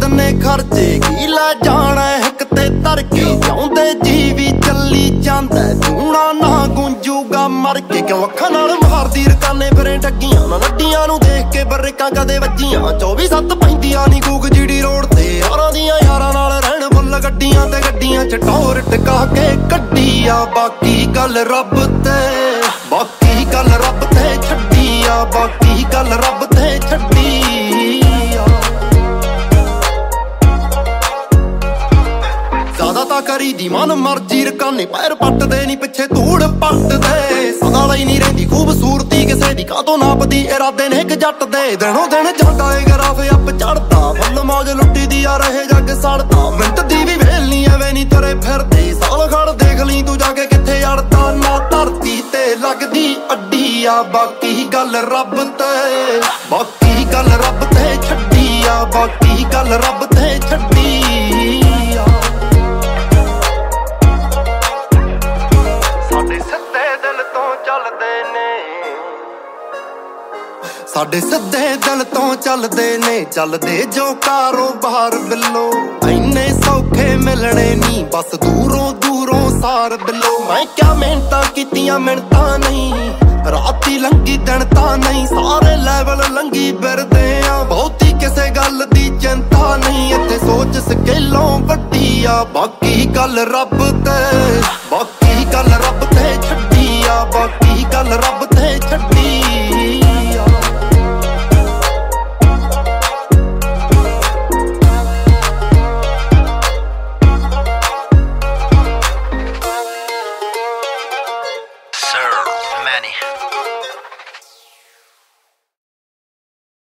ਨੇ ਖਰਚੇ ਕੀ ਲੈ ਜਾਣਾ ਇੱਕ ਤੇ ਧਰ ਕੇ ਚਾਹੁੰਦੇ ਜੀ ਵੀ ਚੱਲੀ ਜਾਂਦਾ ਜੂਣਾ ਨਾ ਗੁੰਜੂਗਾ ਮਰ ਕੇ ਕਿਉਂ ਅੱਖਾਂ ਨਾਲ ਮਾਰਦੀ ਰਕਾਨੇ ਫਿਰੇ ਠੱਗੀਆਂ ਨਾ ਨੱਡੀਆਂ ਨੂੰ ਦੇਖ ਕੇ ਬਰੇਕਾਂ ਕਦੇ ਵੱਜੀਆਂ 24/7 ਪੈਂਦੀਆਂ ਨੀ ਗੂਗ ਜਿਹੜੀ ਰੋਡ ਤੇ ਯਾਰਾਂ ਦੀਆਂ ਯਾਰਾਂ ਨਾਲ ਰਹਿਣ ਫੁੱਲ ਗੱਡੀਆਂ ਤੇ ਗੱਡੀਆਂ ਚ ਟੌਰ ਟਕਾ ਕੇ ਕੱਢੀ ਆ ਬਾਕੀ ਗੱਲ ਰੱਬ ਤੇ ਬਾਕੀ ਗੱਲ ਰੱਬ ਤੇ ਛੱਡੀ ਆ ਬਾਕੀ ਗੱਲ ਰੱਬ ਤੇ ਛੱਡੀ ਆ ਜ਼ਿਆਦਾ ਤਾਂ ਕਰੀ ਦੀ ਮਨ ਮਰਜੀ ਰਕਾਨੇ ਪੈਰ ਪੱਟਦੇ ਨੀ ਪਿੱਛੇ ਧੂੜ ਪੱਟਦੇ ਸਦਾ ਲਈ ਨੀ ਰਹਿੰਦੀ ਖੂਬਸੂਰਤੀ ਕਿਸੇ ਦੀ ਕਾਤੋਂ ਨਾਪਦੀ ਇਰਾਦੇ ਨੇ ਇੱਕ ਜੱਟ ਦੇ ਦਿਨੋਂ ਦਿਨ ਜਾਂਦਾ ਏ ਗਰਾਫ ਅੱਪ ਚੜਦਾ ਫੁੱਲ ਮੌਜ ਲੁੱਟੀ ਦੀ ਆ ਰਹੇ ਜੱਗ ਸੜਦਾ ਮਿੰਟ ਦੀ ਵੀ ਵੇਲ ਨੀ ਐਵੇਂ ਨੀ ਤਰੇ ਫਿਰਦੇ ਸਾਲ ਖੜ ਦੇਖ ਲਈ ਤੂੰ ਜਾ ਕੇ ਕਿੱਥੇ ਅੜਦਾ ਨਾ ਧਰਤੀ ਤੇ ਲੱਗਦੀ ਅੱਡੀ ਆ ਬਾਕੀ ਗੱਲ ਰੱਬ ਤੇ ਬਾਕੀ ਗੱਲ ਰੱਬ ਤੇ ਛੱਡੀ ਆ ਬਾਕੀ ਗੱਲ ਰੱਬ ਤੇ ਛੱਡੀ ਆ ਸਾਡੇ ਸਿੱਧੇ ਦਿਲ ਤੋਂ ਚੱਲਦੇ ਨੇ ਚੱਲਦੇ ਜੋ ਕਾਰੋਬਾਰ ਬਿੱਲੋ ਇੰਨੇ ਸੌਖੇ ਮਿਲਣੇ ਨੀ ਬਸ ਦੂਰੋਂ ਦੂਰੋਂ ਸਾਰ ਬਿੱਲੋ ਮੈਂ ਕਿਆ ਮਿਹਨਤਾਂ ਕੀਤੀਆਂ ਮਿਹਨਤਾਂ ਨਹੀਂ ਰਾਤੀ ਲੰਗੀ ਦਿਨ ਤਾਂ ਨਹੀਂ ਸਾਰੇ ਲੈਵਲ ਲੰਗੀ ਫਿਰਦੇ ਆ ਬਹੁਤੀ ਕਿਸੇ ਗੱਲ ਦੀ ਚਿੰਤਾ ਨਹੀਂ ਇੱਥੇ ਸੋਚ ਸਕੇਲੋਂ ਵੱਡੀ ਆ ਬਾਕੀ ਗੱਲ ਰੱਬ ਤੇ ਬਾਕੀ ਗੱਲ ਰੱਬ ਤੇ ਛੱਡੀ ਆ ਬਾਕੀ ਗੱਲ ਰੱਬ ਤੇ ਛੱਡੀ ਆ Sir Manny.